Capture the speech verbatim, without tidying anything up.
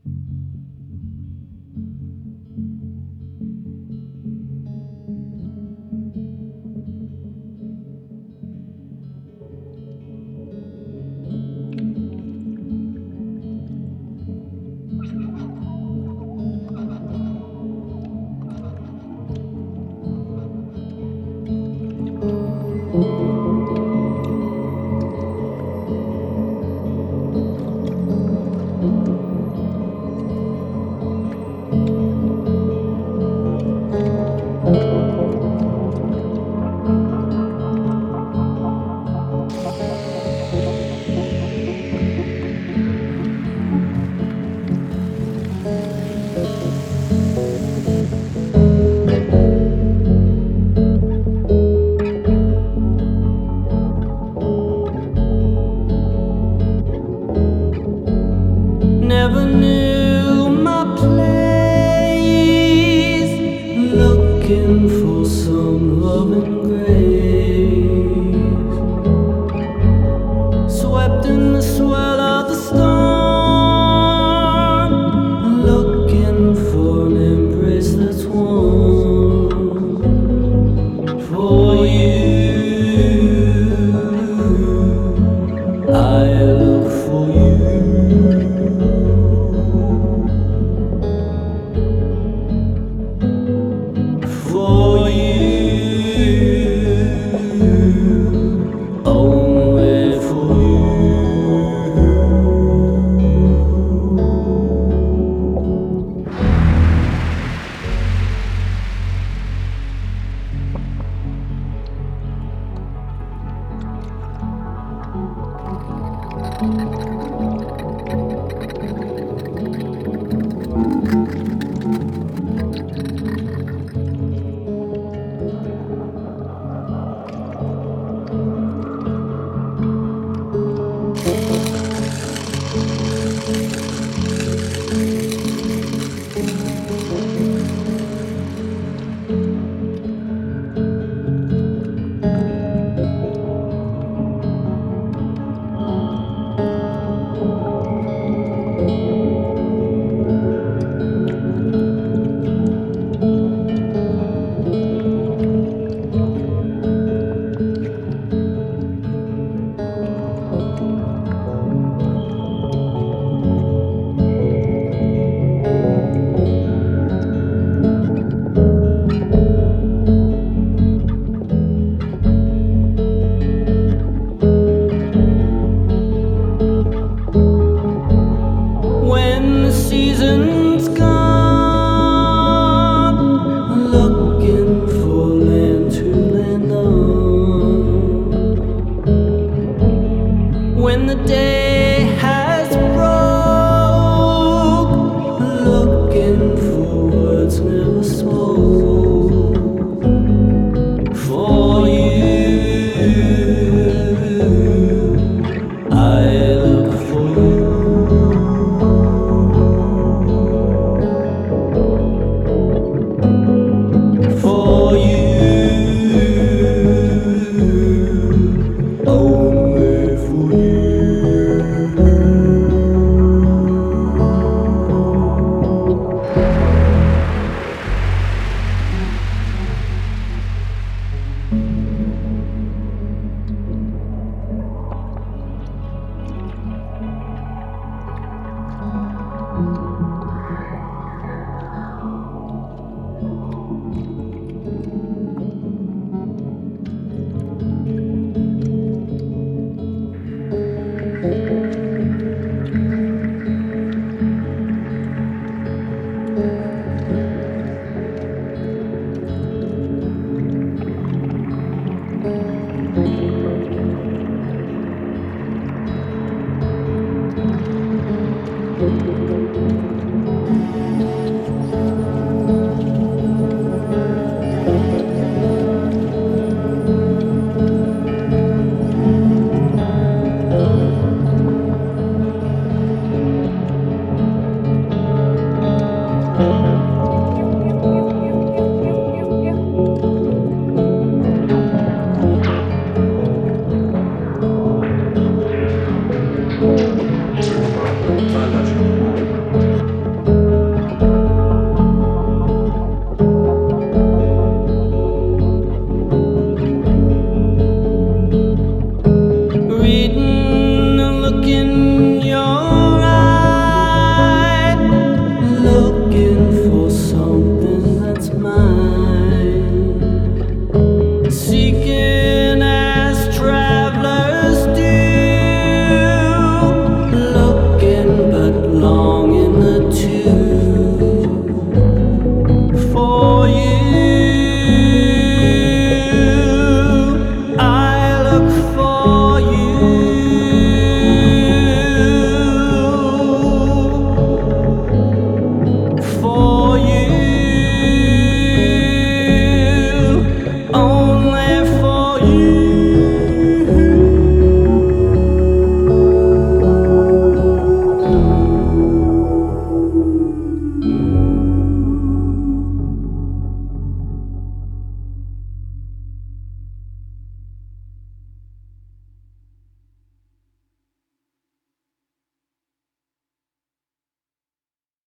Never knew my place, looking for some loving grace. Swept in the swell of the storm, looking for an embrace that's warm. For you, I look for you. For you, only for when the season's gone, looking for land to land on. When the day has broke, looking for words never spoke. For you, I look for you. For you, only for you. Thank you.